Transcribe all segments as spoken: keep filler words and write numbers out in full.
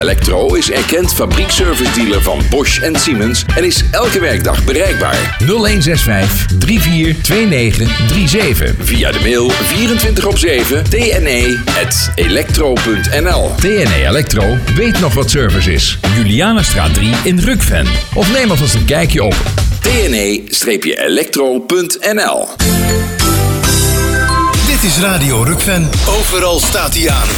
Electro is erkend fabriekservice dealer van Bosch en Siemens en is elke werkdag bereikbaar. nul een zes vijf drie vier twee negen drie zeven. Via de mail vierentwintig op zeven t n e at electro punt n l. T N E Electro weet nog wat service is. Julianastraat drie in Rukven. Of neem alvast een kijkje op t n e electro punt n l. Dit is Radio Rukven. Overal staat hij aan.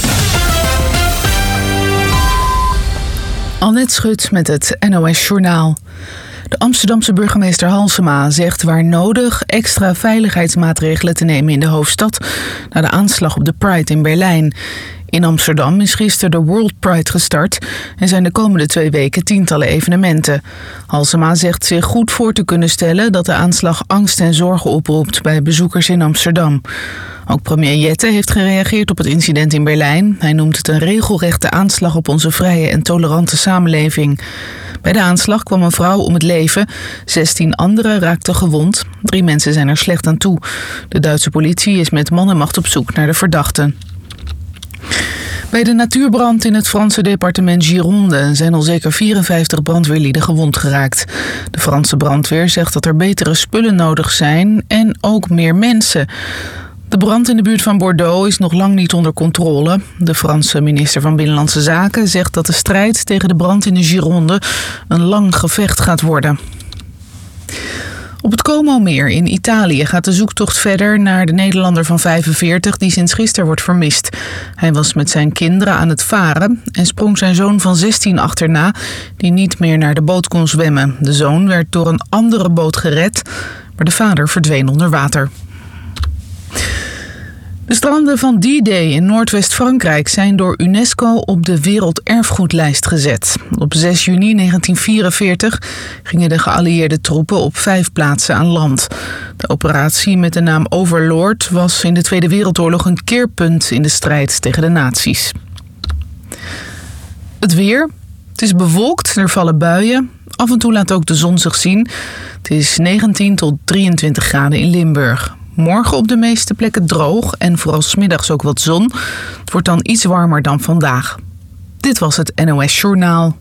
Annette Schut met het N O S-journaal. De Amsterdamse burgemeester Halsema zegt waar nodig extra veiligheidsmaatregelen te nemen in de hoofdstad na de aanslag op de Pride in Berlijn. In Amsterdam is gisteren de World Pride gestart en zijn de komende twee weken tientallen evenementen. Halsema zegt zich goed voor te kunnen stellen dat de aanslag angst en zorgen oproept bij bezoekers in Amsterdam. Ook premier Jette heeft gereageerd op het incident in Berlijn. Hij noemt het een regelrechte aanslag op onze vrije en tolerante samenleving. Bij de aanslag kwam een vrouw om het leven. zestien anderen raakten gewond. Drie mensen zijn er slecht aan toe. De Duitse politie is met man en macht op zoek naar de verdachten. Bij de natuurbrand in het Franse departement Gironde zijn al zeker vierenvijftig brandweerlieden gewond geraakt. De Franse brandweer zegt dat er betere spullen nodig zijn en ook meer mensen. De brand in de buurt van Bordeaux is nog lang niet onder controle. De Franse minister van Binnenlandse Zaken zegt dat de strijd tegen de brand in de Gironde een lang gevecht gaat worden. Op het Como-meer in Italië gaat de zoektocht verder naar de Nederlander van vijfenveertig die sinds gisteren wordt vermist. Hij was met zijn kinderen aan het varen en sprong zijn zoon van zestien achterna die niet meer naar de boot kon zwemmen. De zoon werd door een andere boot gered, maar de vader verdween onder water. De stranden van D-Day in Noordwest-Frankrijk zijn door UNESCO op de werelderfgoedlijst gezet. Op zes juni negentien vierenveertig gingen de geallieerde troepen op vijf plaatsen aan land. De operatie met de naam Overlord was in de Tweede Wereldoorlog een keerpunt in de strijd tegen de nazi's. Het weer. Het is bewolkt, er vallen buien. Af en toe laat ook de zon zich zien. Het is negentien tot drieëntwintig graden in Limburg. Morgen op de meeste plekken droog en vooral 's middags ook wat zon. Het wordt dan iets warmer dan vandaag. Dit was het N O S-journaal.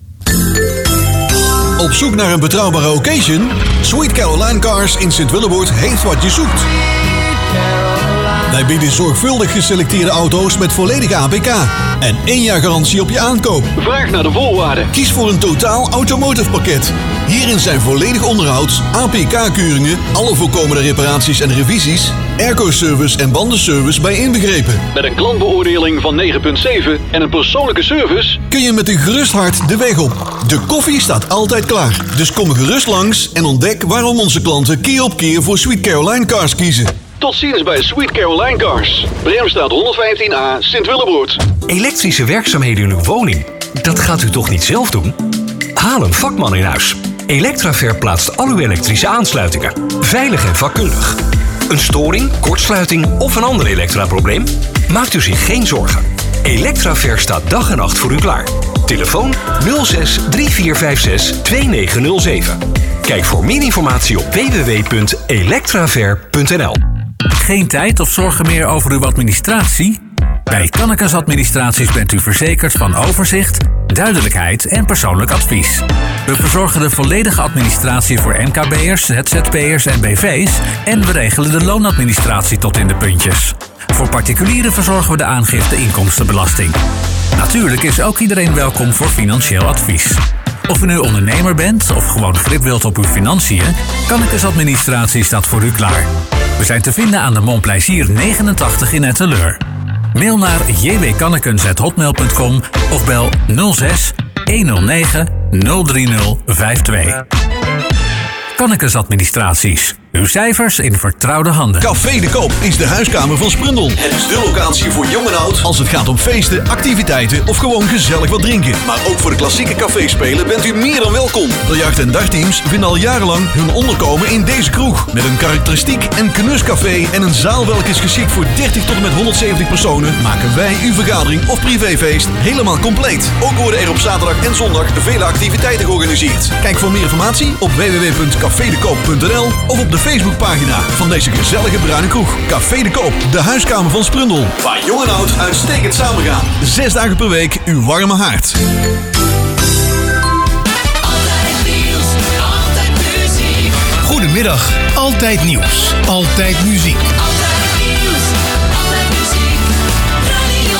Op zoek naar een betrouwbare occasion? Sweet Caroline Cars in Sint-Willeboord heeft wat je zoekt. Wij bieden zorgvuldig geselecteerde auto's met volledige A P K en één jaar garantie op je aankoop. Vraag naar de voorwaarden. Kies voor een totaal automotive pakket. Hierin zijn volledig onderhoud, A P K-keuringen, alle voorkomende reparaties en revisies, airco-service en bandenservice bij inbegrepen. Met een klantbeoordeling van negen komma zeven en een persoonlijke service kun je met een gerust hart de weg op. De koffie staat altijd klaar. Dus kom gerust langs en ontdek waarom onze klanten keer op keer voor Sweet Caroline Cars kiezen. Tot ziens bij Sweet Caroline Cars. Bremstraat honderdvijftien A, Sint-Willeboord. Elektrische werkzaamheden in uw woning? Dat gaat u toch niet zelf doen? Haal een vakman in huis. Electraver plaatst al uw elektrische aansluitingen. Veilig en vakkundig. Een storing, kortsluiting of een ander elektraprobleem? Maakt u zich geen zorgen. Electraver staat dag en nacht voor u klaar. Telefoon nul zes drie vier vijf zes twee negen nul zeven. Kijk voor meer informatie op w w w punt electraver punt n l. Geen tijd of zorgen meer over uw administratie? Bij Kannekes Administraties bent u verzekerd van overzicht, duidelijkheid en persoonlijk advies. We verzorgen de volledige administratie voor M K B'ers, Z Z P'ers en B V's en we regelen de loonadministratie tot in de puntjes. Voor particulieren verzorgen we de aangifte inkomstenbelasting. Natuurlijk is ook iedereen welkom voor financieel advies. Of u nu ondernemer bent of gewoon grip wilt op uw financiën, Kannekes Administratie staat voor u klaar. We zijn te vinden aan de Montplaisir negenentachtig in Etteleur. Mail naar j w kannekens apenstaartje hotmail punt com of bel nul zes honderd negen nul drie nul vijf twee. Kannekes Administraties. Uw cijfers in vertrouwde handen. Café de Koop is de huiskamer van Sprundel. Het is de locatie voor jong en oud als het gaat om feesten, activiteiten of gewoon gezellig wat drinken. Maar ook voor de klassieke caféspelen bent u meer dan welkom. Biljart- en dartteams vinden al jarenlang hun onderkomen in deze kroeg. Met een karakteristiek en knuscafé en een zaal welke is geschikt voor dertig tot en met honderdzeventig personen, maken wij uw vergadering of privéfeest helemaal compleet. Ook worden er op zaterdag en zondag vele activiteiten georganiseerd. Kijk voor meer informatie op w w w punt café de koop punt n l of op de Facebookpagina van deze gezellige bruine kroeg. Café de Koop, de huiskamer van Sprundel. Waar jong en oud uitstekend samen gaan. Zes dagen per week uw warme haard. Goedemiddag, Altijd Nieuws, Altijd Muziek. Altijd nieuws, altijd muziek, Radio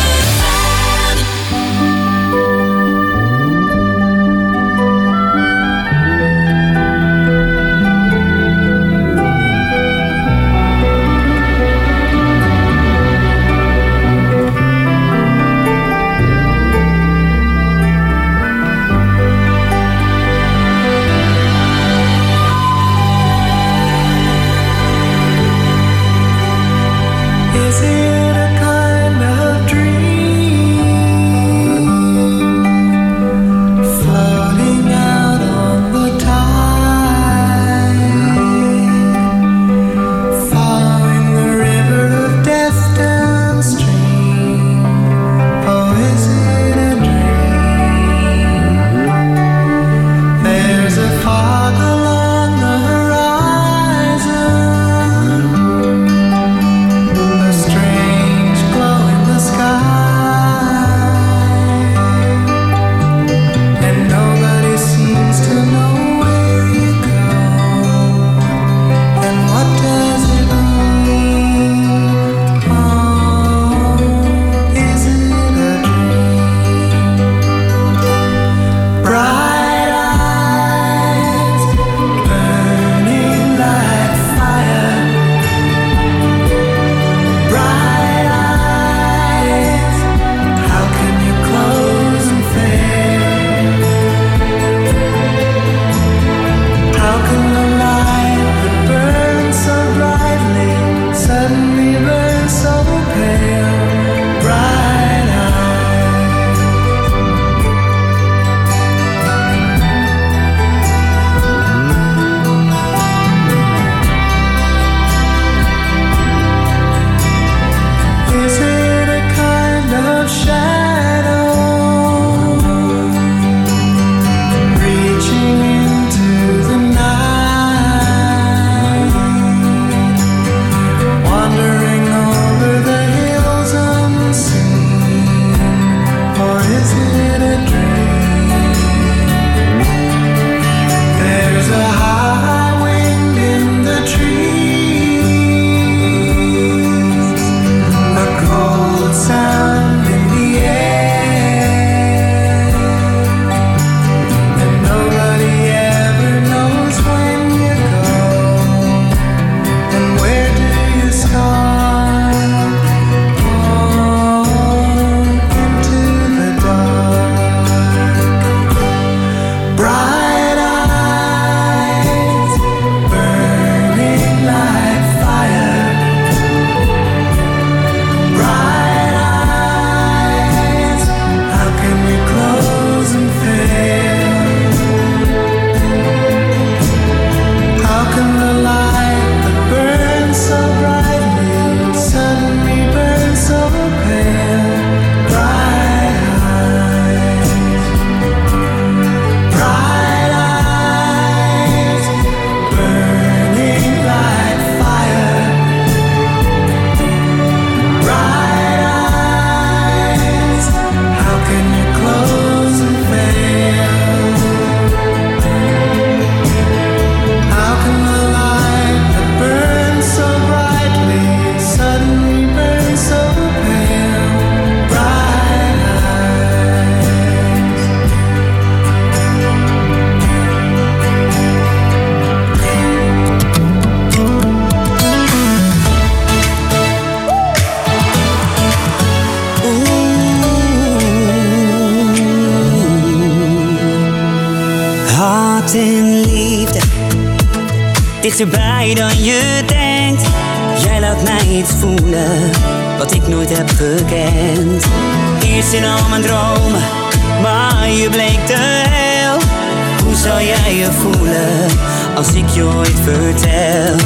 Dichterbij dan je denkt. Jij laat mij iets voelen wat ik nooit heb gekend. Eerst in al mijn dromen, maar je bleek te hel. Hoe zou jij je voelen als ik je ooit vertel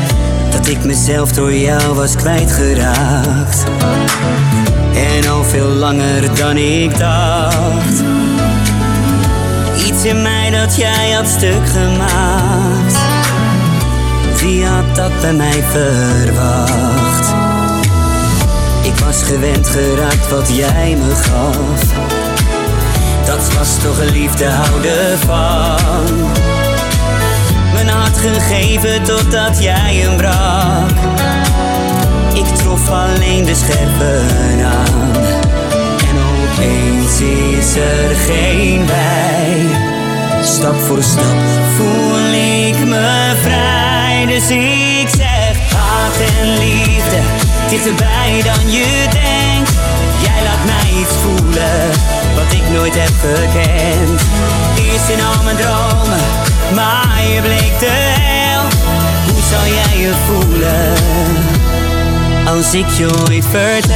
dat ik mezelf door jou was kwijtgeraakt? En al veel langer dan ik dacht. Iets in mij dat jij had stuk gemaakt. Wie had dat bij mij verwacht? Ik was gewend geraakt wat jij me gaf. Dat was toch een liefde houden van. Mijn hart gegeven totdat jij hem brak. Ik trof alleen de scherpen aan. En opeens is er geen wij. Stap voor stap voel ik me vrij. Dus ik zeg haat en liefde, dichterbij dan je denkt. Jij laat mij iets voelen wat ik nooit heb gekend. Eerst in al mijn dromen, maar je bleek de hel. Hoe zou jij je voelen als ik je ooit vertel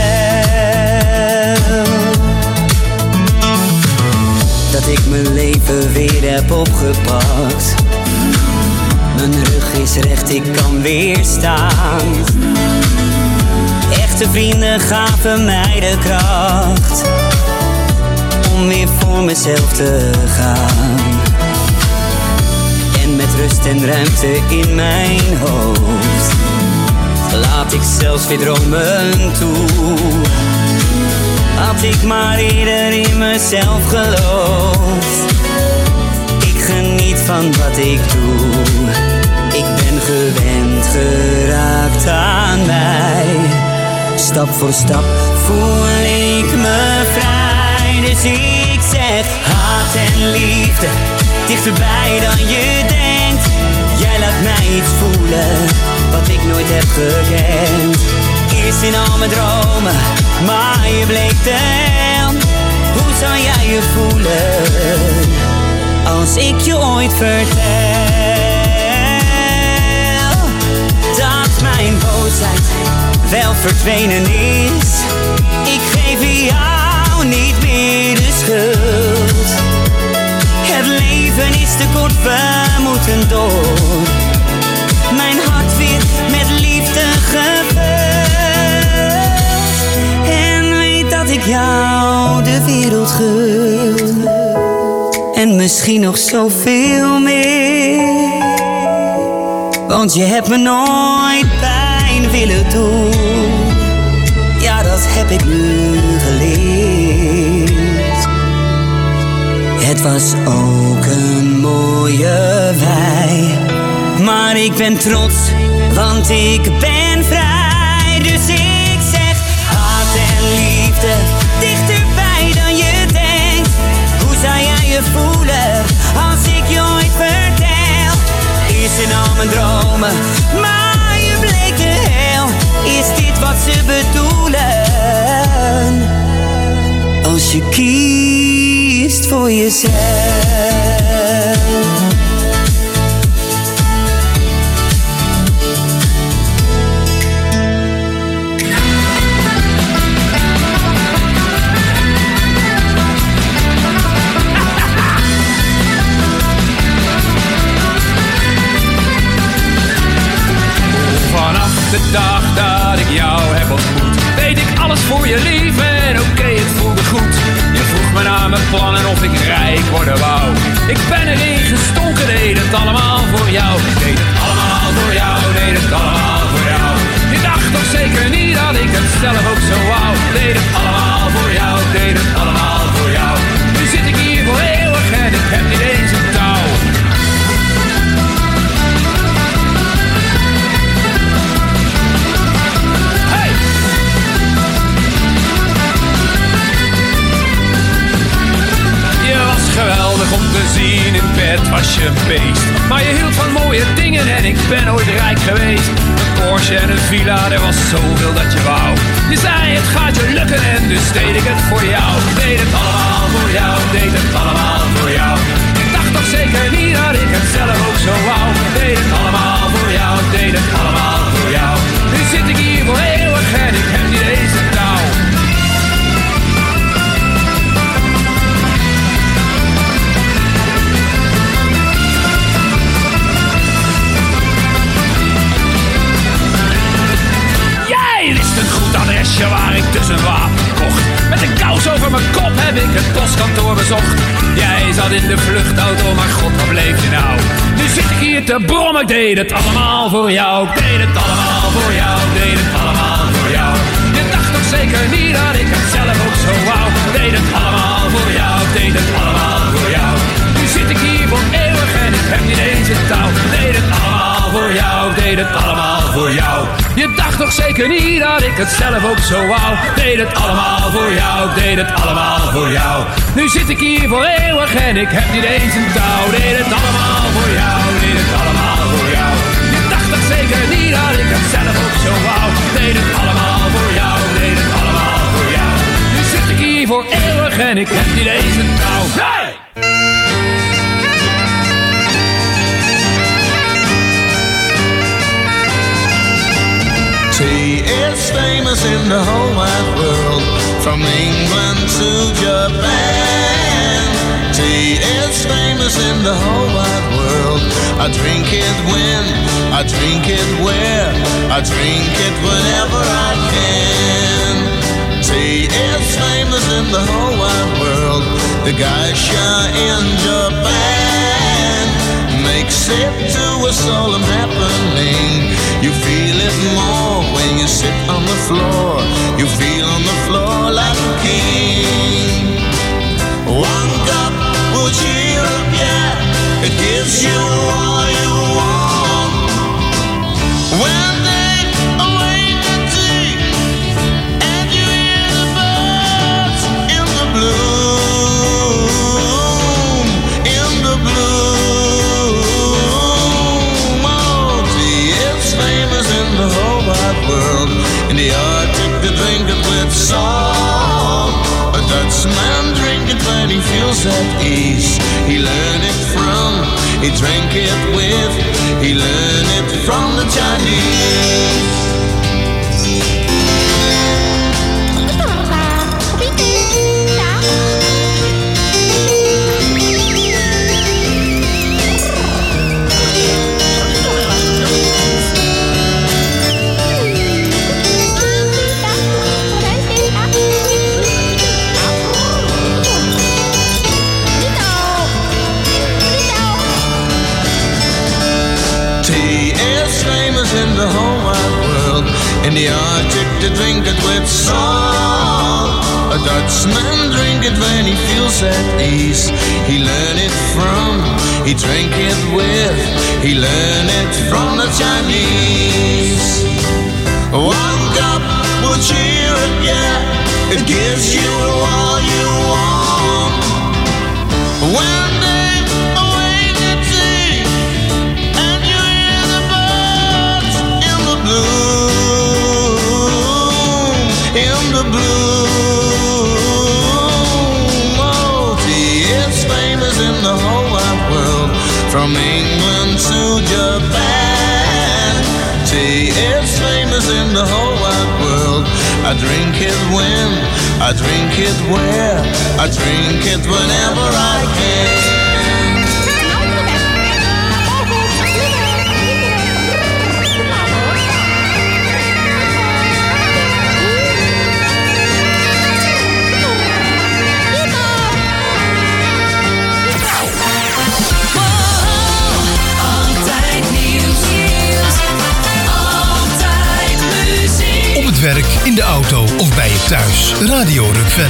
dat ik mijn leven weer heb opgepakt? Mijn rug is recht, ik kan weer staan. Echte vrienden gaven mij de kracht om weer voor mezelf te gaan. En met rust en ruimte in mijn hoofd laat ik zelfs weer dromen toe. Had ik maar eerder in mezelf geloofd. Ik geniet van wat ik doe. Ik ben gewend geraakt aan mij. Stap voor stap voel ik me vrij. Dus ik zeg haat en liefde, dichterbij dan je denkt. Jij laat mij iets voelen wat ik nooit heb gekend. Eerst in al mijn dromen, maar je bleek de hel. Hoe zou jij je voelen als ik je ooit vertel dat mijn boosheid wel verdwenen is? Ik geef jou niet meer de schuld. Het leven is te kort, we moeten door. Mijn hart weer met liefde gevuld. En weet dat ik jou de wereld gun. En misschien nog zoveel meer. Want je hebt me nooit pijn willen doen. Ja, dat heb ik nu geleerd. Het was ook een mooie wij. Maar ik ben trots, want ik ben vrij. Dus ik zeg haat en liefde, dichterbij dan je denkt. Hoe zou jij je voelen als ik je ooit vertel? Eerst in al mijn dromen, maar je bleek de hel. Is dit wat ze bedoelen? Als je kiest voor jezelf. De dag dat ik jou heb ontmoet, weet ik alles voor je lief en oké, okay, het voelde goed. Je vroeg me naar mijn plannen of ik rijk worden wou. Ik ben erin gestonken, deed het allemaal voor jou. Deed het allemaal voor jou, deed het allemaal voor jou. Je dacht toch zeker niet dat ik het zelf ook zo wou. Deed het allemaal voor jou, deed het allemaal voor jou. Nu zit ik hier voor eeuwig en ik heb niet eens een touw. Geweldig om te zien, in bed was je een beest. Maar je hield van mooie dingen en ik ben ooit rijk geweest. Een Porsche en een villa, er was zoveel dat je wou. Je zei het gaat je lukken en dus deed ik het voor jou. Deed het allemaal voor jou, deed het allemaal voor jou. Ik dacht toch zeker niet dat ik het zelf ook zo wou. Deed het allemaal voor jou, deed het allemaal voor jou. Nu zit ik hier voor eeuwig en ik heb niet eens een touw. Een goed adresje waar ik dus een wapen kocht. Met een kous over mijn kop heb ik het postkantoor bezocht. Jij zat in de vluchtauto, maar god, waar bleef je nou? Nu zit ik hier te brommen, ik deed het allemaal voor jou. Ik deed het allemaal voor jou, ik deed het allemaal voor jou. Je dacht toch zeker niet dat ik het zelf ook zo wou. Ik deed het allemaal voor jou, ik deed het allemaal voor jou. Nu zit ik hier voor eeuwig en ik heb niet eens een touw. Ik deed het allemaal voor jou, ik deed het allemaal voor jou. Je dacht toch zeker niet dat ik het zelf ook zo wou. Ik deed het allemaal voor jou, ik deed het allemaal voor jou. Nu zit ik hier voor eeuwig en ik heb niet eens een touw. Ik deed het allemaal voor jou, ik deed het allemaal voor jou. Je dacht toch zeker niet dat ik het zelf ook zo wou. Ik deed het allemaal voor jou, ik deed het allemaal voor jou. Nu zit ik hier voor eeuwig en ik heb niet eens een touw. Hey! Tea is famous in the whole wide world, from England to Japan. Tea is famous in the whole wide world. I drink it when, I drink it where, I drink it whenever I can. Tea is famous in the whole wide world. The geisha in Japan makes it to a solemn happening. You feel it more when you sit on the floor. You feel on the floor like a king. One cup will cheer up, yeah. It gives you all you want. When they awake the tea and you hear the birds in the bloom, in the bloom. Oh, tea is famous in the whole wide world. In the Arctic they drink it with salt. A Dutchman drink it when he feels at ease. He learned it from, he drank it with, he learned it from the Chinese. In the whole wide world, in the Arctic they drink it with salt. A Dutchman drink it when he feels at ease. He learned it from, he drank it with, he learned it from the Chinese. One cup will cheer it, yeah. It gives you all you want. When they awake the tea and you hear the birds in the bloom, in the bloom. Oh, tea is famous in the whole wide world, from England to Japan. Tea is famous in the whole wide world. I drink it when, I drink it where, I drink it whenever I can. Op het werk, in de auto of bij je thuis. Radio Rukven.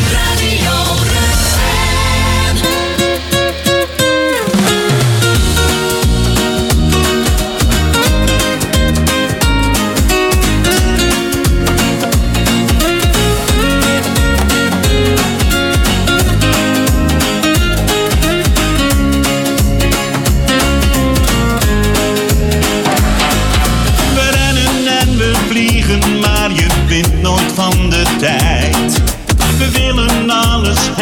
Maar je bent nooit van de tijd. We willen alles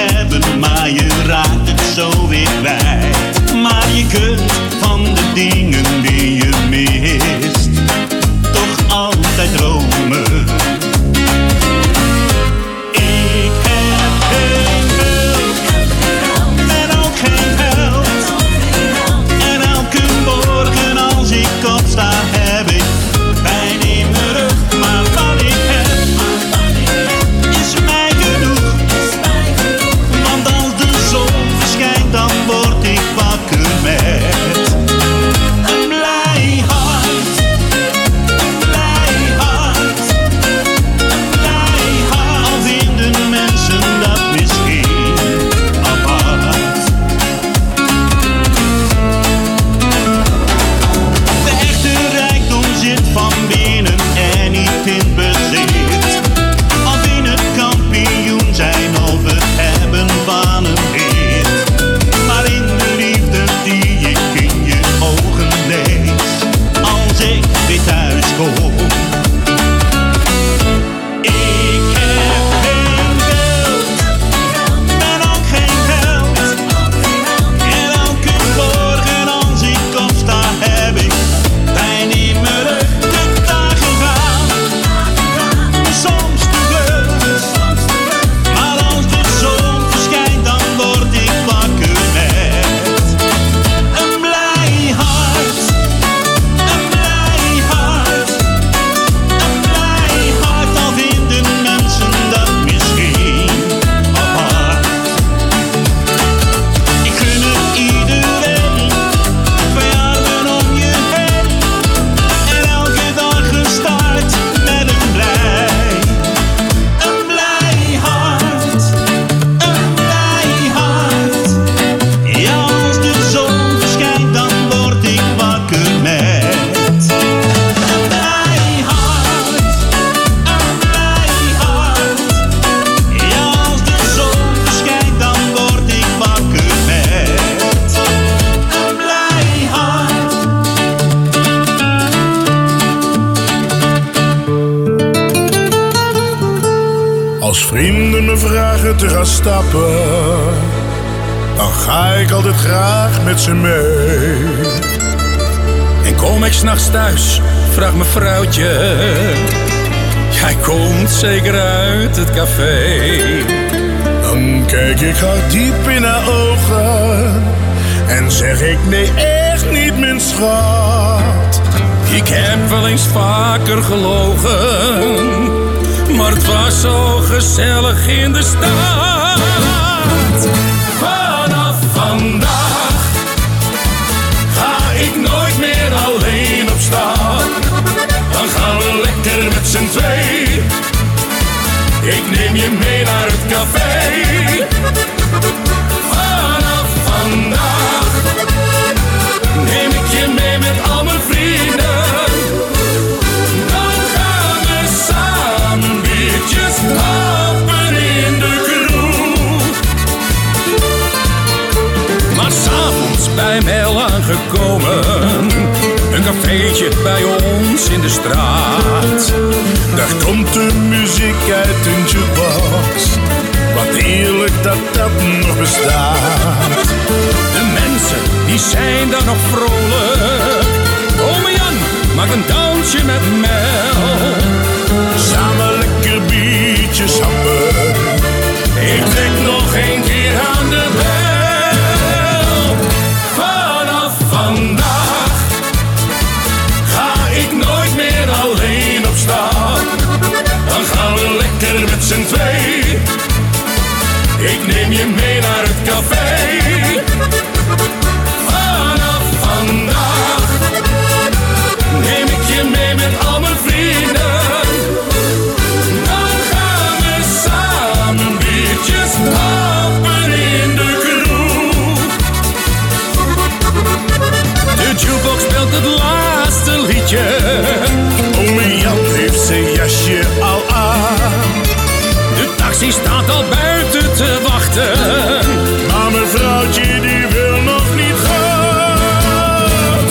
vrienden me vragen te gaan stappen, dan ga ik altijd graag met ze mee. En kom ik 's nachts thuis, vraagt mijn vrouwtje, jij komt zeker uit het café. Dan kijk ik haar diep in haar ogen en zeg ik nee, echt niet, mijn schat. Ik heb wel eens vaker gelogen, maar het was zo gezellig in de stad. Vanaf vandaag ga ik nooit meer alleen op stap. Dan gaan we lekker met z'n twee. Ik neem je mee naar het café. Vanaf vandaag neem ik je mee met al mijn vrienden. Dan gaan we samen biertjes happen in de kroeg. Maar 's avonds bij mij al aangekomen, een cafeetje bij ons in de straat. Daar komt de muziek uit een jukebox, wat heerlijk dat dat nog bestaat. De mensen die zijn daar nog vrolijk. Ome Jan maakt een dansje met Mel. Samen lekker biertjes happen. Ik trek nog een keer aan de bel. Vanaf vandaag ga ik nooit meer alleen op stap. Dan gaan we lekker met z'n twee. Ik neem je mee naar het café. Vanaf vandaag neem ik je mee met al mijn vrienden. Dan gaan we samen biertjes happen in de kroeg. De jukebox speelt het laatste liedje. Ome Jan heeft zijn jasje al aan. De taxi staat al buiten te wachten, maar mijn vrouwtje die wil nog niet gaan.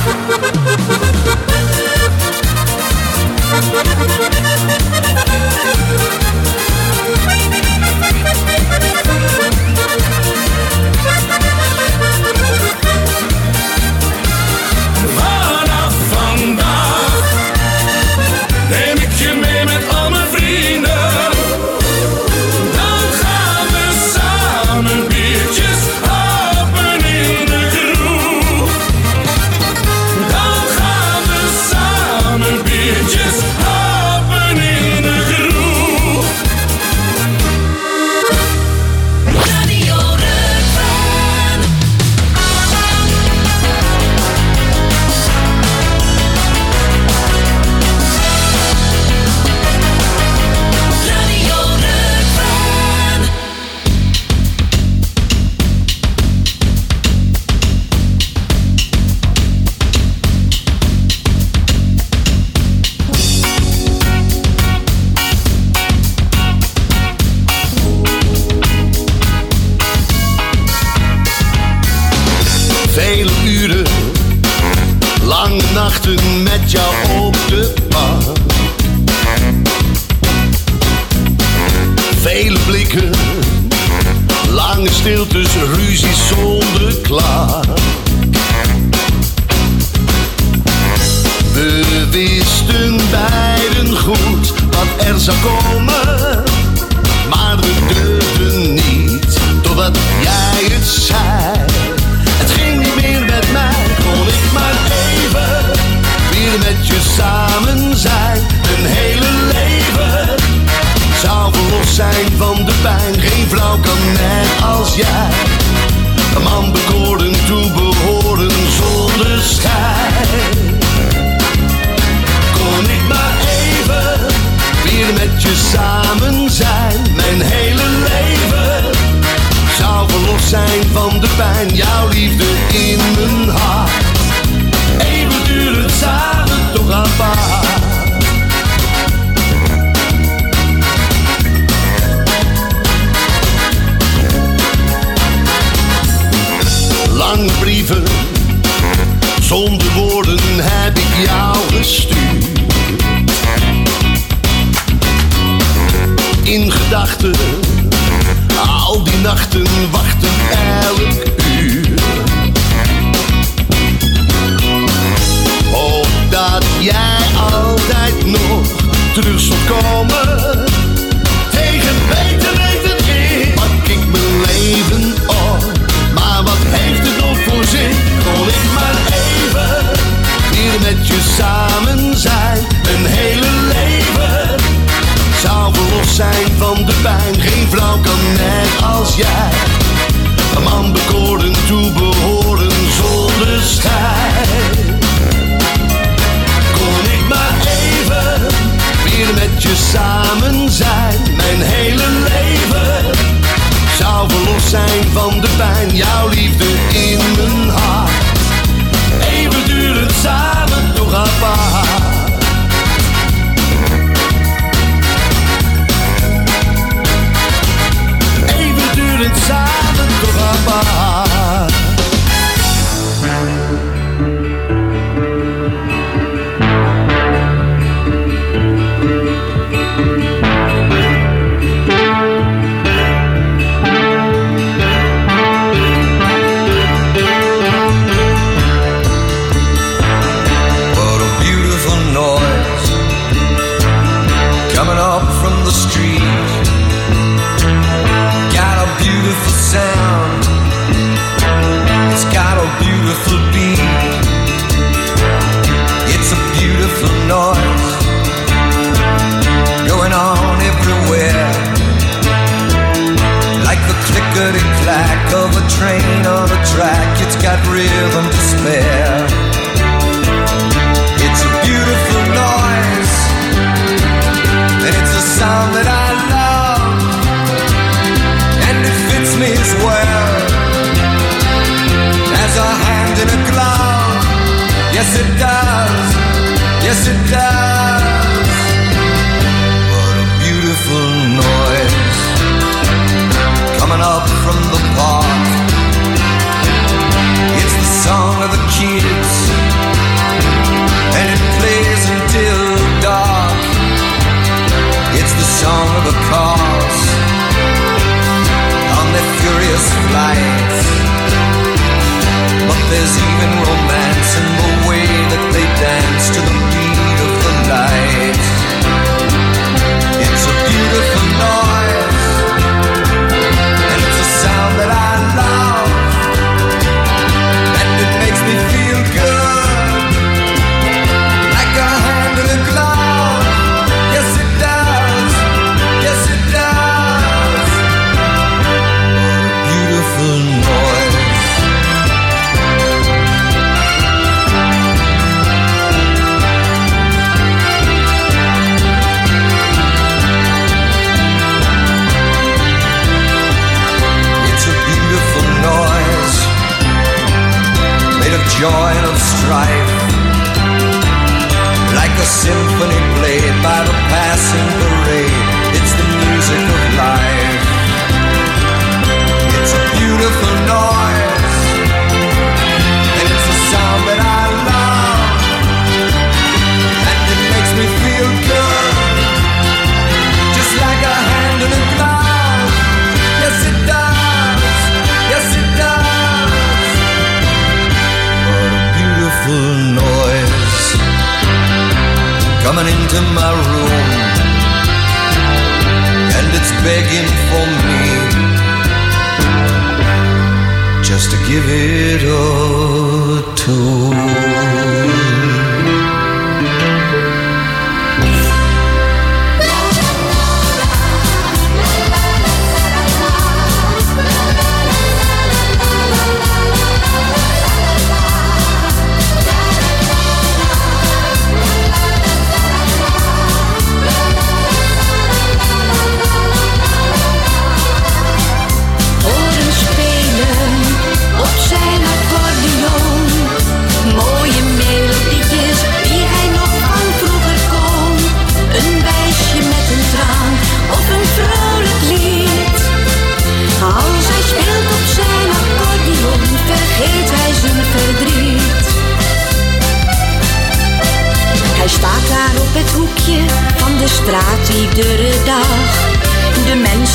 Vanaf vandaag neem ik je mee met al mijn vrienden. Dan gaan we samen biertjes happen in de kroeg. Dan gaan we samen biertjes happen in de kroeg. Radio Rukven. Radio Rukven. Vele uren, lange nachten met jou op de bank. Vele blikken, lange stiltes, ruzie zonder klaar. We wisten beiden goed wat er zou komen, maar we durfden niet, totdat jij het zei. Het ging niet meer met mij, kon ik maar even weer met je samen zijn. Een hele leven zou verlost zijn van de pijn. Geen vrouw kan net als jij een man bekoren, toebehoren zonder schijn. Kon ik maar even weer met je samen zijn. Mijn hele leven zou verlost zijn van de pijn. Jouw liefde in mijn hart, eeuwigdurend samen toch apart. Lange brieven, zonder woorden heb ik jou gestuurd. In gedachten nachten, al die nachten wachten elk uur. Opdat jij altijd nog terug zult komen. Tegen beter weten in pak ik mijn leven op. Maar wat heeft het nog voor zin? Kon ik maar even weer met je samen zijn. Een hele leven zou verlost zijn van de pijn. Geen vrouw kan net als jij een man bekoren, toebehoren zonder strijd. Kon ik maar even weer met je samen zijn. Mijn hele leven zou verlost zijn van de pijn. Jouw liefde in mijn hart, eeuwigdurend samen toch apart. Eeuwigdurend samen toch apart. Coming up from the street, got a beautiful sound, it's got a beautiful beat, it's a beautiful noise, going on everywhere, like the clickety-clack of a train on a track, it's got rhythm to spare, it's a beautiful noise, and it's a sound that I love, and it fits me as well as a hand in a glove. Yes it does, yes it does. What a beautiful noise coming up from the park. It's the song of the kids, and it plays until dark. It's the song of the cars on their furious flights. But there's even romance in the way that they dance to the beat of the light. It's a beautiful noise, and it's a sound that I love, and it makes me feel good, like a hand in a glove. Yes it does, yes it does. What a beautiful noise. It's a beautiful noise, made of joy and of strife, like a symphony played by the passing parade. It's the music of life. It's a beautiful noise, and it's a sound that I love, and it makes me feel good, just like a hand in a glove. Yes it does, yes it does. What a beautiful noise coming into my room, and it's begging for me just to give it a tune. straat iedere dag. De mensen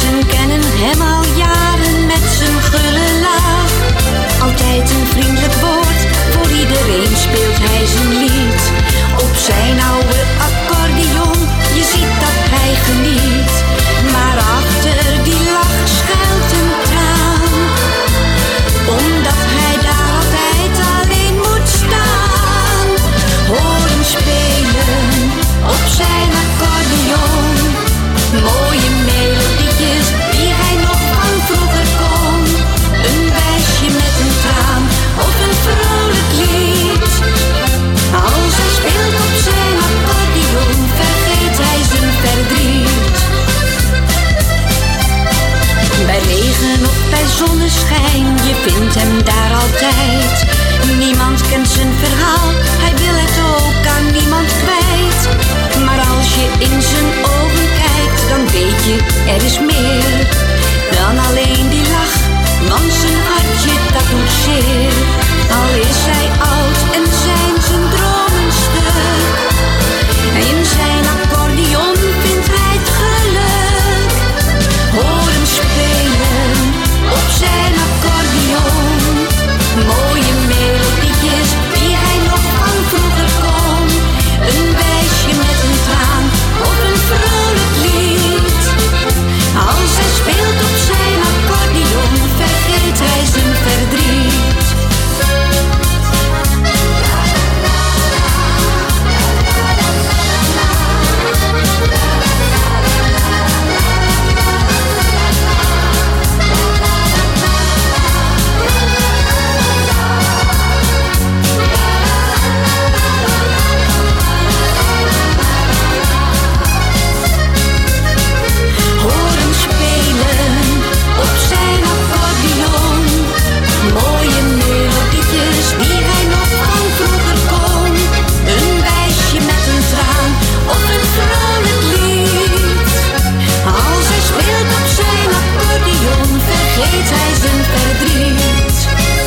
zijn oude accordeon, je ziet dat hij geniet. Maar achter die lach schuilt een traan, omdat hij daar altijd alleen moet staan. Hoor hem spelen op zijn accordeon, mooie melodietjes die hij nog van vroeger kon. Een wijsje met een traan of een vrolijk lied. Als hij speelt op zijn accordeon, vergeet hij zijn verdriet. Bij regen of bij zonneschijn, je vindt hem daar altijd. Niemand kent zijn verhaal, hij wil het ook aan niemand kwijt. Maar als je in zijn ogen kijkt, dan weet je, er is meer dan alleen die lach, want zijn hartje dat doet zeer. Al is hij oud en zijn zijn dromen stuk, in zijn accordeon vindt hij het geluk. Hoor hem spelen op zijn accordeon, mooie melodietjes die hij nog van vroeger kon. Een wijsje met een traan of een vrolijk lied. Als hij speelt op zijn accordeon, vergeet hij zijn verdriet. Hoor hem spelen op zijn accordeon, mooie melodietjes die hij nog van vroeger kon. Een wijsje met een traan of een vrolijk lied. Als hij speelt op zijn accordeon, vergeet hij zijn verdriet.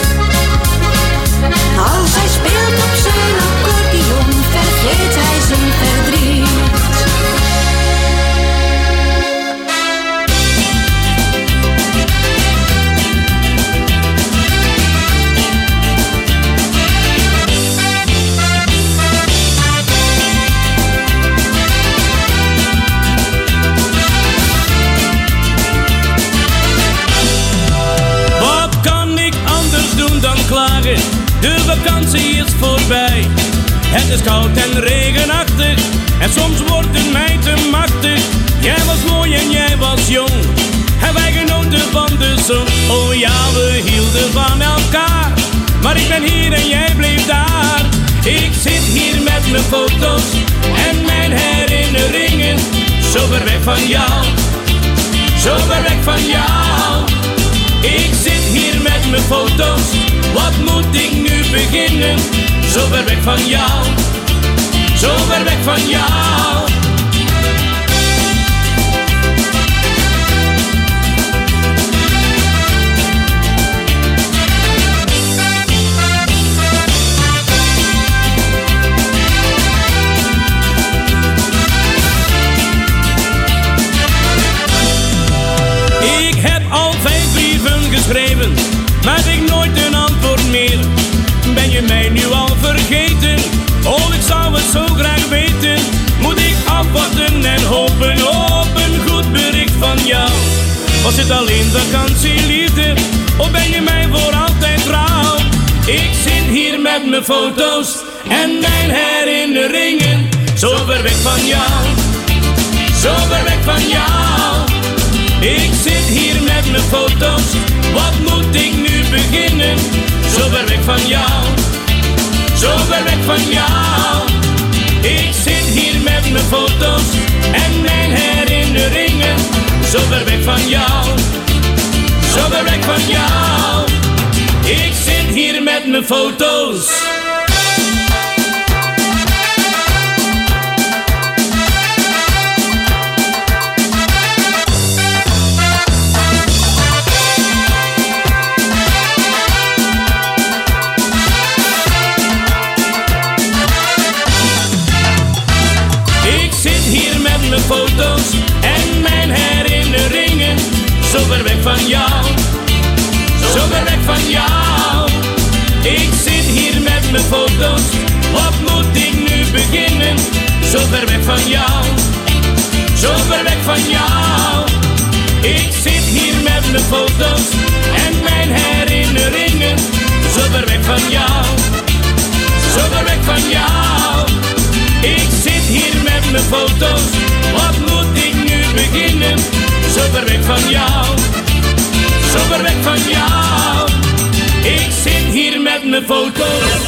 Als hij speelt op zijn accordeon, vergeet hij zijn verdriet. Wat kan ik anders doen dan klagen? De vakantie is voorbij. Het is koud en regenachtig en soms wordt het mij te machtig. Jij was mooi en jij was jong en wij genoten van de zon. Oh ja, we hielden van elkaar, maar ik ben hier en jij bleef daar. Ik zit hier met mijn foto's en mijn herinneringen, zo ver weg van jou, zo ver weg van jou. Ik zit hier met mijn foto's, wat moet ik nu beginnen? Zo ver weg van jou, zo ver weg van jou. Ik heb al vijf brieven geschreven, maar ik nooit een antwoord meer. Ben je mij nu al vergeten? Oh, ik zou het zo graag weten. Moet ik afwachten en hopen op een goed bericht van jou? Was het alleen vakantieliefde, of ben je mij voor altijd trouw? Ik zit hier met mijn foto's en mijn herinneringen, zo ver weg van jou, zo ver weg van jou. Ik zit hier met mijn foto's, wat moet ik nu beginnen? Zo ver weg van jou, zo ver weg van jou. Ik zit hier met mijn foto's en mijn herinneringen, zo ver weg van jou, zo ver weg van jou. Ik zit hier met mijn foto's. Mijn foto's en mijn herinneringen, zo ver weg van jou, zo ver weg van jou. Ik zit hier met mijn foto's, wat moet ik nu beginnen? zo ver weg van jou, zo ver weg van jou. Ik zit hier met mijn foto's en mijn herinneringen, zo ver weg van jou, zo ver weg van jou. Ik zit hier met mijn foto's, wat moet ik nu beginnen? Zo ver weg van jou, zo ver weg van jou. Ik zit hier met mijn foto's.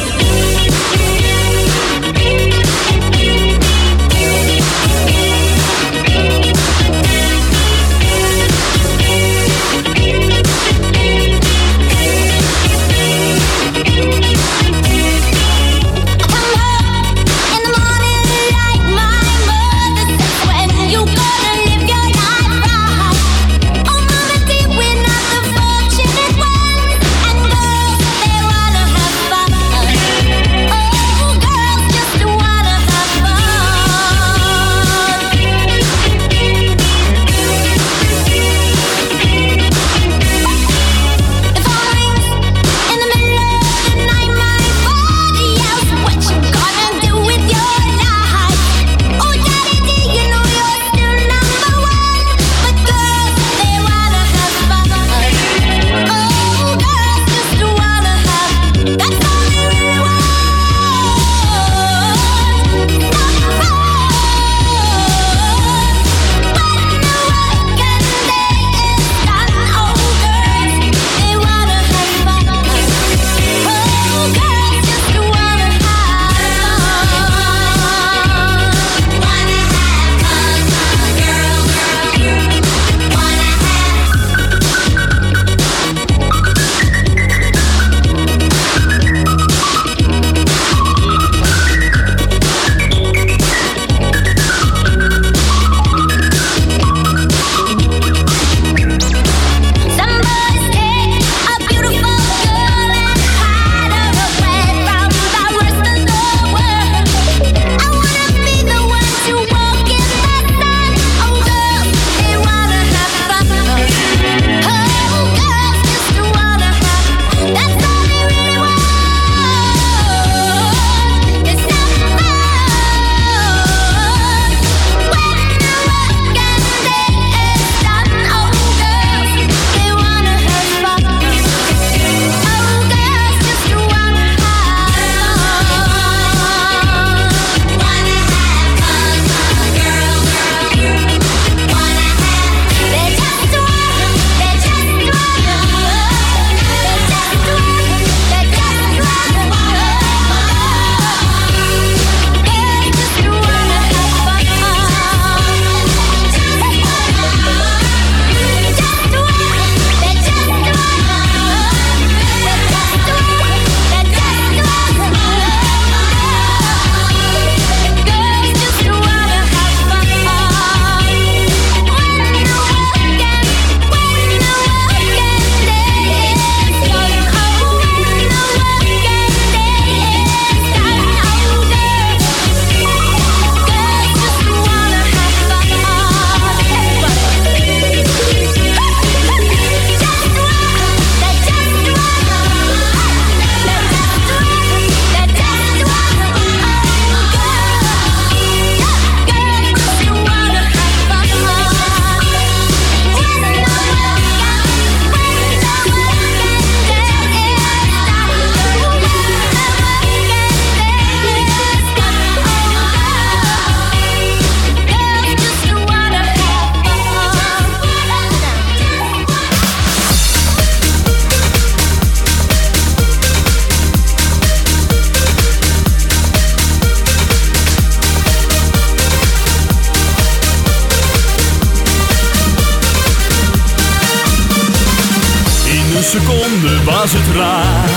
seconde was het raar.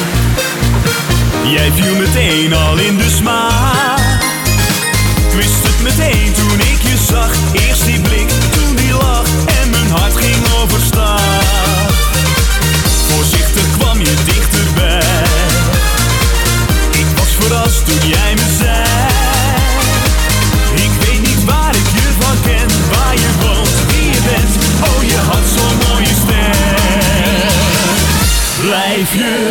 Jij viel meteen al in de smaak. Ik wist het meteen toen ik je zag. Eerst die blik, toen die lach en mijn hart ging overstaan. Voorzichtig kwam je dichterbij. Ik was verrast toen jij me zei. Ik weet niet waar ik je van ken, waar je woont, wie je bent. Oh, je had zo'n mooie ster. Blijf je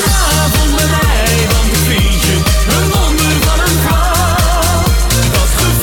vanavond bij mij, want ik vind je een wonder van een vrouw. Dat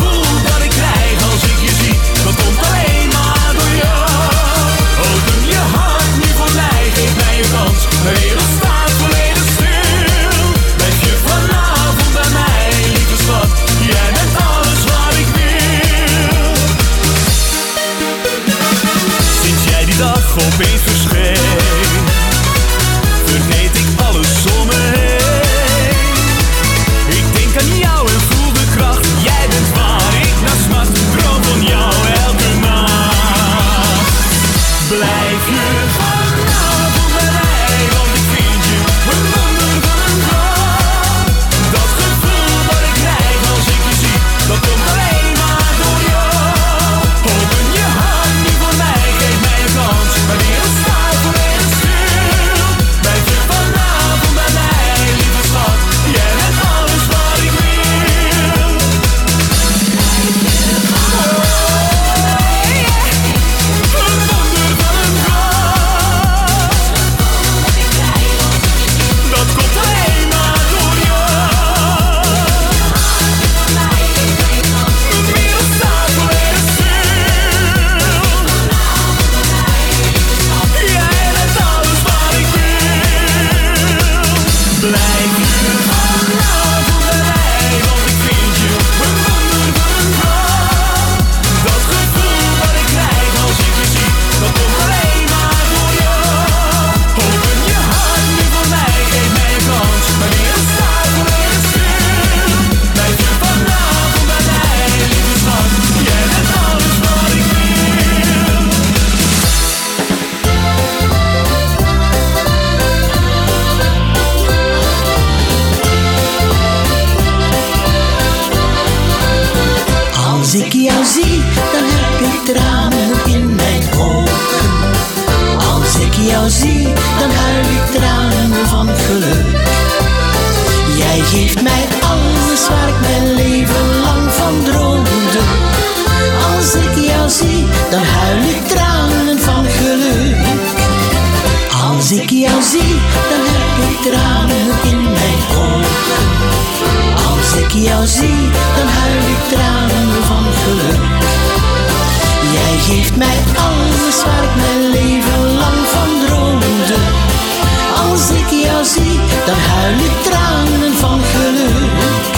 geeft mij alles waar ik mijn leven lang van droomde. Als ik jou zie, dan huil ik tranen van geluk. Als ik jou zie, dan heb ik tranen in mijn ogen. Als ik jou zie, dan huil ik tranen van geluk. Jij geeft mij alles waar ik mijn leven lang van droomde. Als ik jou zie, dan huil ik tranen van geluk.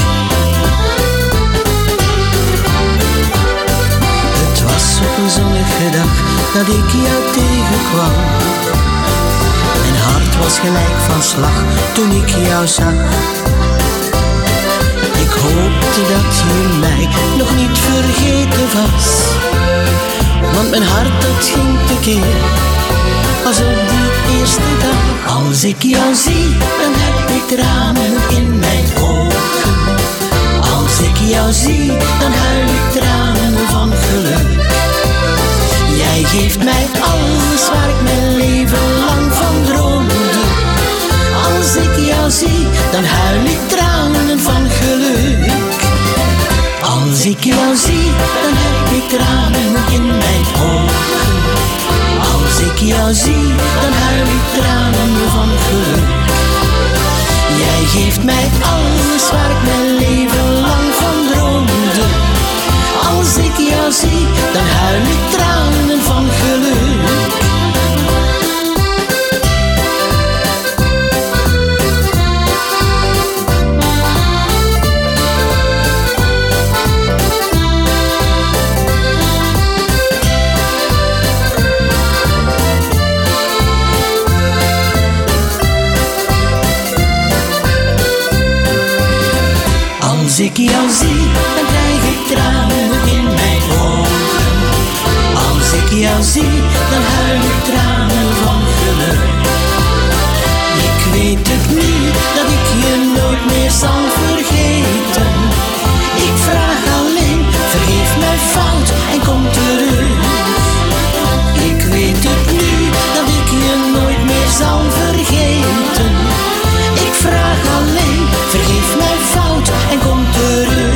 Het was op een zonnige dag dat ik jou tegenkwam. Mijn hart was gelijk van slag toen ik jou zag. Ik hoopte dat je mij nog niet vergeten was, want mijn hart dat ging tekeer als op die eerste dag. Als ik jou zie, dan heb ik tranen in mijn ogen. Als ik jou zie, dan huil ik tranen van geluk. Jij geeft mij alles waar ik mijn leven lang van droomde. Als ik jou zie, dan huil ik tranen van geluk. Als ik jou zie, dan heb ik tranen in mijn ogen. Als ik jou zie, dan huil ik tranen van geluk. Jij geeft mij alles waar ik mijn leven lang van droomde. Als ik jou zie, dan huil ik tranen van geluk. Als ik jou zie, dan krijg ik tranen in mijn ogen. Als ik jou zie, dan huil ik tranen van geluk. Ik weet het nu, dat ik je nooit meer zal vergeten. Ik vraag alleen, vergeef mijn fout en kom terug. Ik weet het nu, dat ik je nooit meer zal vergeten. Ik vraag alleen, vergeef mijn fout en kom terug.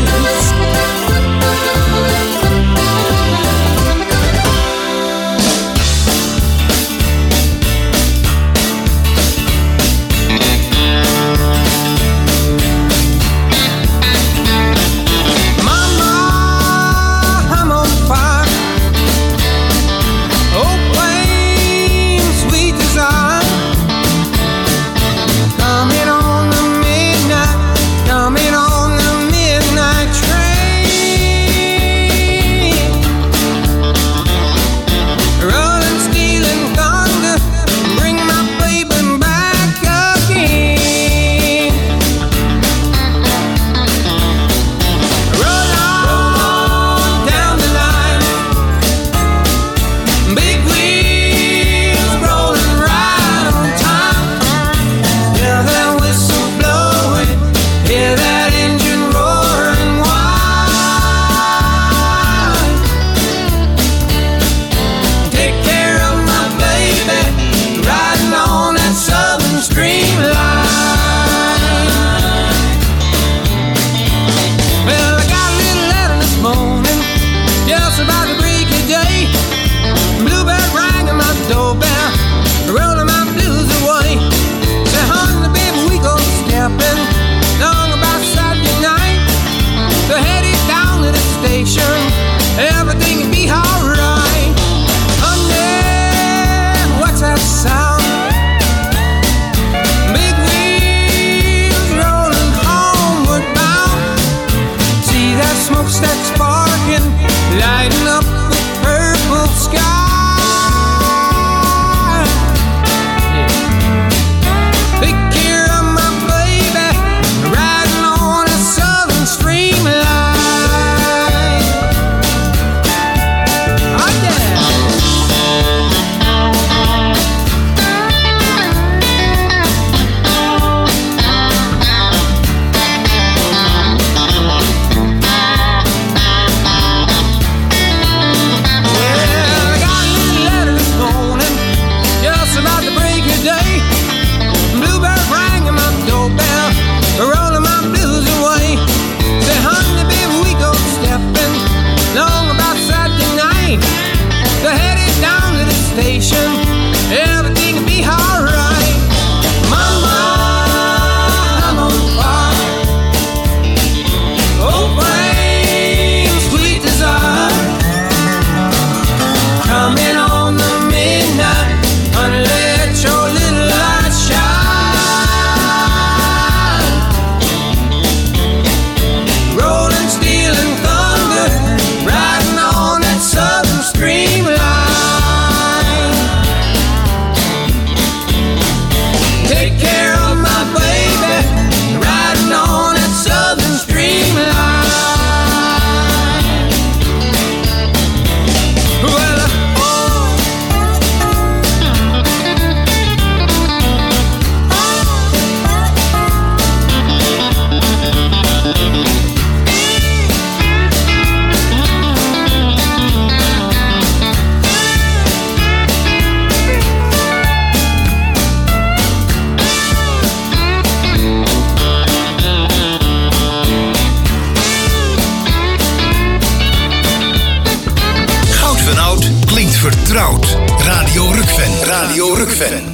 vertrouwd. Radio Rukven. Radio Rukven.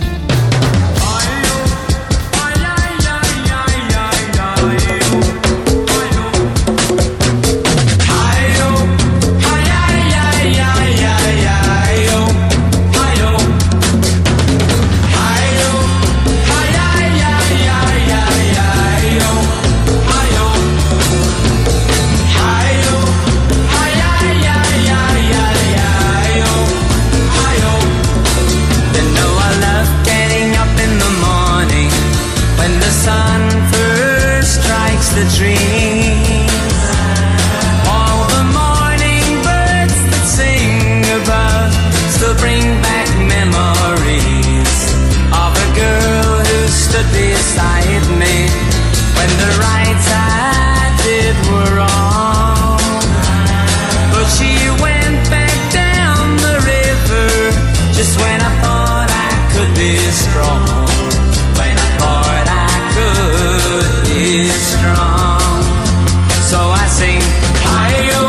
The dream, all the morning birds that sing above still bring back memories of a girl who stood beside me when the rights I did were wrong. But she went back down the river just when I thought I could be strong, when I thought I could be strong. So I sing, hi-yo,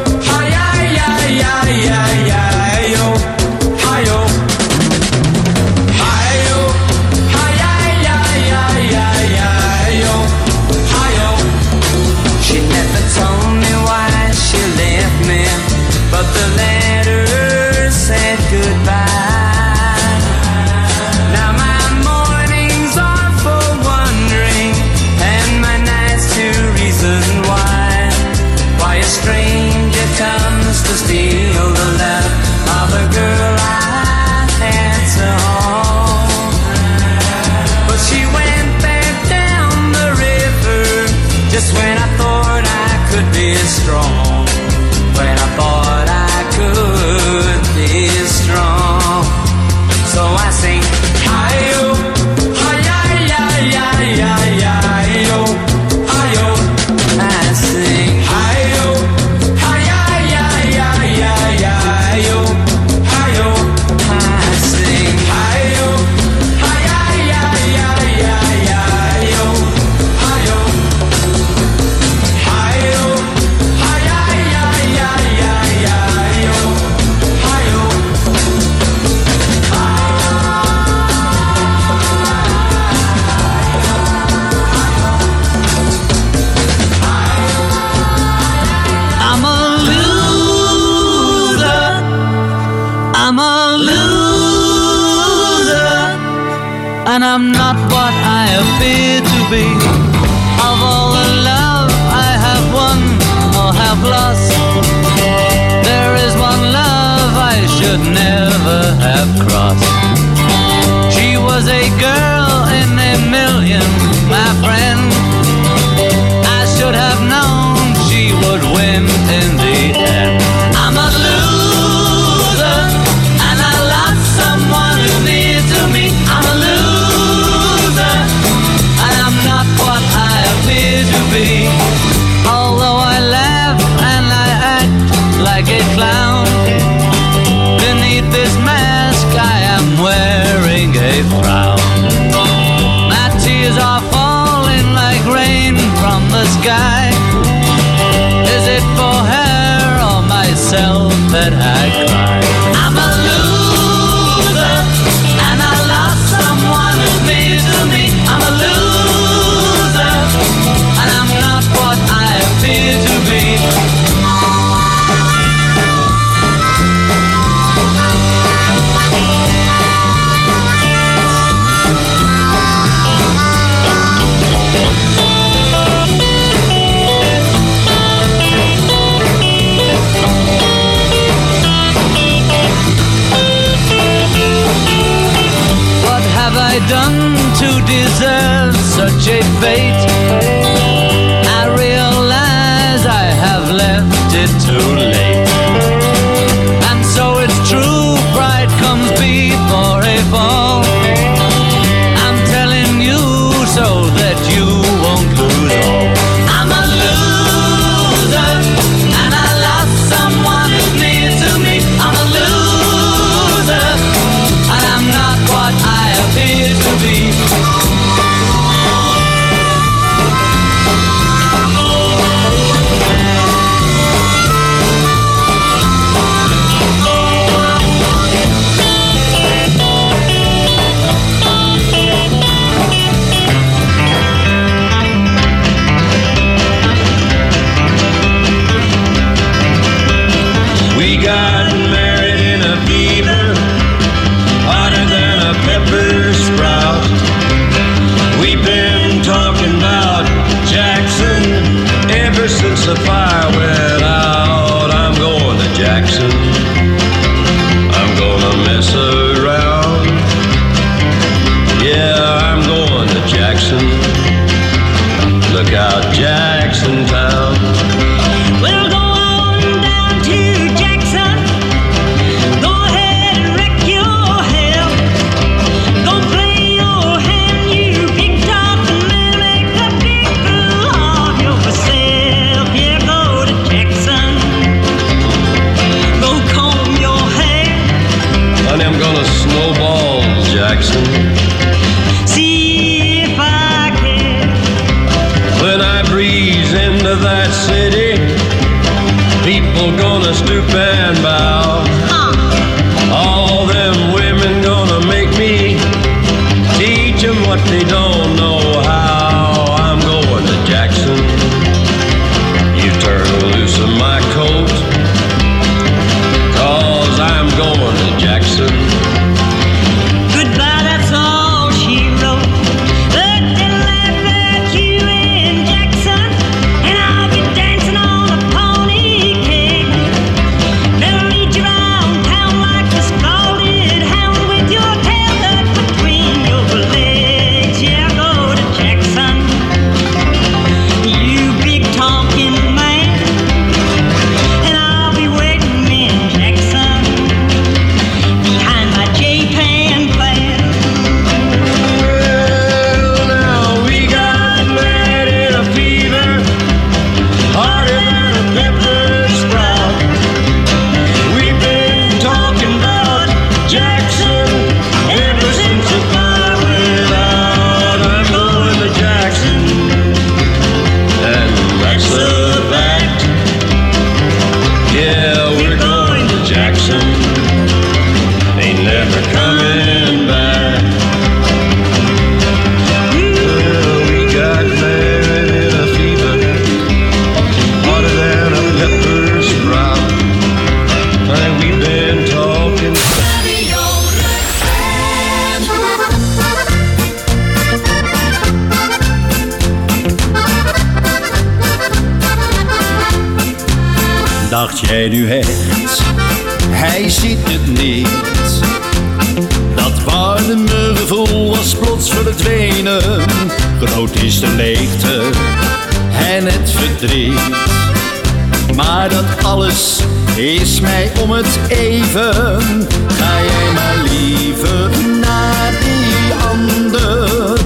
hi-yi-yi-yi-yi-yi-yo, hi-yo, hi-yo, hi-yi-yi-yi-yi-yi-yo, hi-yo. She never told me why she left me, but the letter said goodbye. Now my mornings are for wondering, and my nights to reason why. Why a stranger comes to steal the love of a girl I had so hold. But she went back down the river just when I thought I could be strong, when I thought I could be strong. So I sing, hi-yo, hi-yi-yi-yi-yi-yi-yo, hi-yo. I sing, hi-yo, hi-yi-yi-yi-yi-yi-yo, hi-yo. I sing, hi-yo, hi-yi-yi-yi-yi-yi-yo, hi-yo. Hi-yo, hi-yi-yi-yi-yi-yi-yo, hi-yo. I'm a loser. I'm a loser. And I'm not what I appear to be. Of all the love I have won or have lost, there is one love I should never have crossed. She was a girl in a million, my friend. I should have known she would win in the end. I'm a loser, and I lost someone who's near to me. I'm a loser, and I'm not what I appear to be. Although I laugh and I act like a clown, beneath this mask I am wearing a frown. My tears are falling like rain from the sky. Is it for her or myself that I cry? I'm a loser, and I lost someone who's near to me. I'm a loser, and I'm not what I appear to be. I done to deserve such a fate? I realize I have left it too late. And so it's true, pride comes before a fall. I'm telling you so that you won't lose all. I'm a loser, and I lost someone who's near to me. I'm a loser, and I'm not what I appear to be. Ever since the fire went out, I'm going to Jackson. I'm gonna mess around. Yeah, I'm going to Jackson. Look out, Jackson Town. We'll go on down to Jackson. Go ahead and wreck your hell. Go play your hand, you big talking man. Make a big fool of yourself. Yeah, go to Jackson. Go comb your hair. Honey, I'm gonna snowball Jackson. See if I can. When I breeze into that city, people gonna stoop and bow. All them women gonna make me teach them what they don't know how. I'm going to Jackson. You turn loose of my coat, 'cause I'm going to Jackson. Goodbye, that's all she wrote. But they'll laugh at you in Jackson, and I'll be dancing on a pony cake. They'll lead you round town like a scalded hound with your tail tucked between your legs. Yeah, go to Jackson, you big talking man, and I'll be waiting in Jackson behind my J-Pan plan. Well, now we got mad in a fever, harder than a pepper sprout. We've been talking about Jackson ever since the fire went out. I'm going to Jackson, and that's a fact. Yeah, we're going to Jackson, ain't never coming back. Well, we got married in a fever, harder than a pepper sprout. Honey, we've been talking. Dacht jij nu echt, hij ziet het niet. Dat warme gevoel was plots verdwenen. Groot is de leegte en het verdriet. Maar dat alles is mij om het even. Ga jij maar liever naar die ander.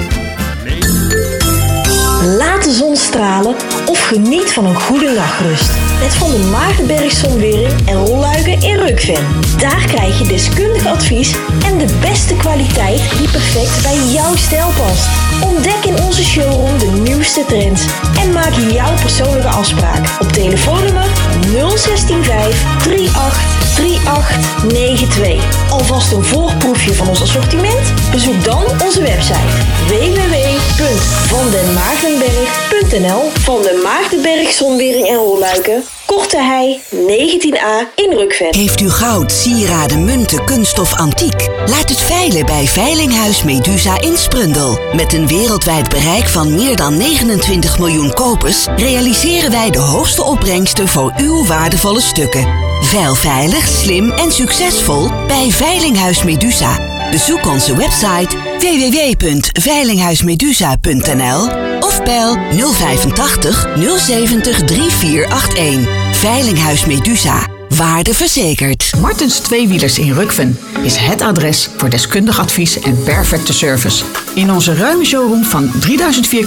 Laat de zon stralen of geniet van een goede nachtrust. Met Van der Maartenberg Zonwering en rolluiken in Rukven. Daar krijg je deskundig advies en de beste kwaliteit die perfect bij jouw stijl past. Ontdek in onze showroom de nieuwste trends en maak jouw persoonlijke afspraak op telefoonnummer nul zes vijf drie acht drie acht negen twee. Alvast een voorproefje van ons assortiment? Bezoek dan onze website w w w punt van den maartenberg punt n l. Van den Maartenberg Zonwering en rolluiken, Korte Hei negentien A in Rukven. Heeft u goud, sieraden, munten, kunststof, antiek? Laat het veilen bij Veilinghuis Medusa in Sprundel. Met een wereldwijd bereik van meer dan negenentwintig miljoen kopers realiseren wij de hoogste opbrengsten voor uw waardevolle stukken. Veil veilig, slim en succesvol bij Veilinghuis Medusa. Bezoek onze website w w w punt veilinghuismedusa punt n l of bel nul vijfentachtig nul zeventig drie vier acht een. Veilinghuis Medusa. Waarde verzekerd. Martens Tweewielers in Rukven is het adres voor deskundig advies en perfecte service. In onze ruime showroom van drieduizend vierkante